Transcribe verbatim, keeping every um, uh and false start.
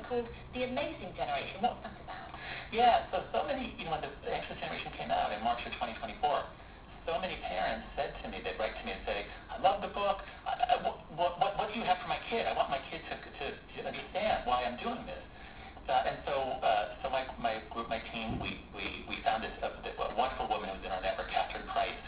called The Amazing Generation. What's that about? Yeah, so, so many, you know, when the Anxious Generation came out in March of twenty twenty-four, so many parents said to me, they'd write to me and say, I love the book, I, I, what, what, what do you have for my kid? I want my kid to, to, to understand why I'm doing this. Uh, and so, uh, so my, my group, my team, we, we, we found this uh, a wonderful woman who was in our network, Catherine Price,